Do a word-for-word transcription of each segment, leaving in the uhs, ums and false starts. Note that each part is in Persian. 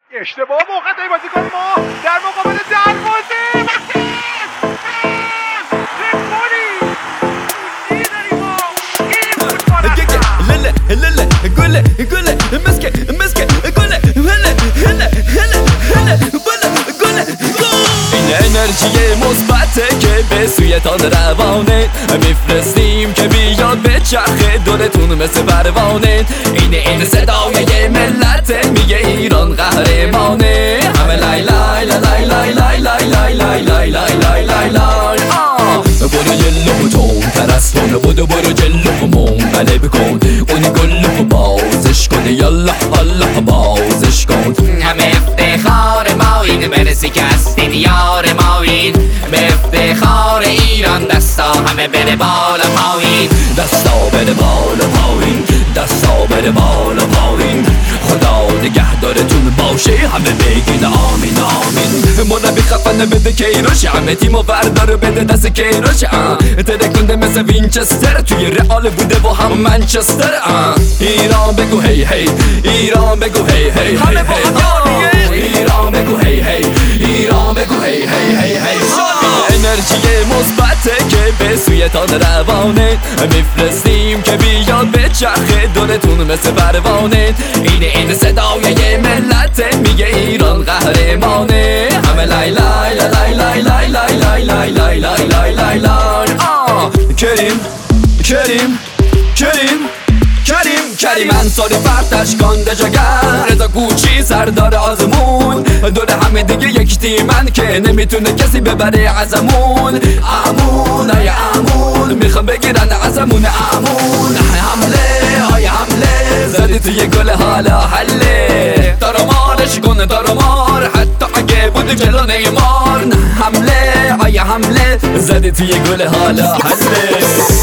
اشتباه موقع بازی کنیم ما در مقابل دروازه لله لله قله قله مسكه مسكه قله هلا هلا هلا هلا قله قله این انرژی مثبته که به سویتان روانه میفرستیم که بیاد به چرخه دورتون مثل پروانه. این این صدای ملت میگه ایران قهرمانه. همه لای لای لای لای لای لای لای لای لای لای لای لای لای برو جلو تون ترستون بودو برو جلو منقلب کن اون گلو بازش کن یالا الله بازش کن. همه افتخار ما این برسی که هستین یار ما این به افتخار ایران دستا همه بره بالا پایین دستا بره بالا پایین دستا بره بالا پایین خدا نگهدارتون باشه همه بگین آمین آمین. مربی خفن بده کیروش همه تیمو بردار بده دست کیروش ترکونده مثل وینچستر توی رئال بوده و هم منچستر. ایران بگو هی هی ایران بگو هی هی هی هی ایران بگو هی هی ایران بگو هی هی هی هی. انرژی مثبته که به سویتان روانه میفرستیم که بیاد به چرخه دورتون مثل پروانه. این این صدای ملت میگه ایران قهرمانه. همه لای لای لای لای لای لای لای لای لای لای لای لای لای کریم کریم کریم کریم کریم انصاری فرتش کانده جگر رضا کوچی سردار آزمون دور همه دیگه یک تیمن که نمیتونه کسی ببره ازمون. امون ای امون میخوام بگیرن ازمون امون. حمله های حمله زدی توی گل حالا حله دارمارش کنه دارمار حتی اگه بود جلو نیمار. حمله های حمله زدی توی گل حالا حله.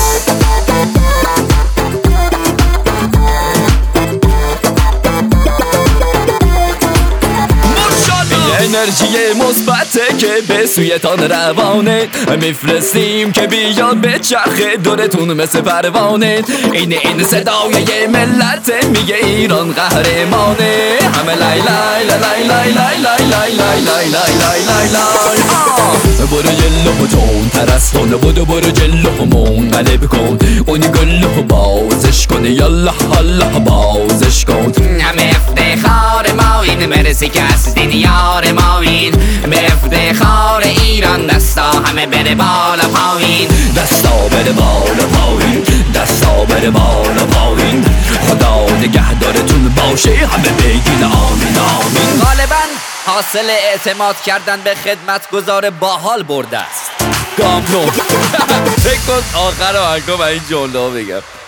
انرژی مثبته که به سویتان روانه میفرستیم که بیاد به چرخه دورتون مثل پروانه. این این صدای ملت میگه ایران قهرمانه. همه لای لای لای لای لای لای لای لای لای لای لای لای لای برو جلو تون ترستون بودو برو جلو منقلب کن اون گلو بازش کن یالا الله بازش کن. همه افتخار ما این مرسی که هستین یار ما این به افتخار ایران دستا همه بره بالا پایین دستا بره بالا پایین دستا بره بالا پایین خدا نگهدارتون باشه همه بگین آمین آمین. غالبا حاصل اعتماد کردن به خدمتگزار باحال برده است. گام نو فکر کن آخر آهنگا و این جمله ها بگم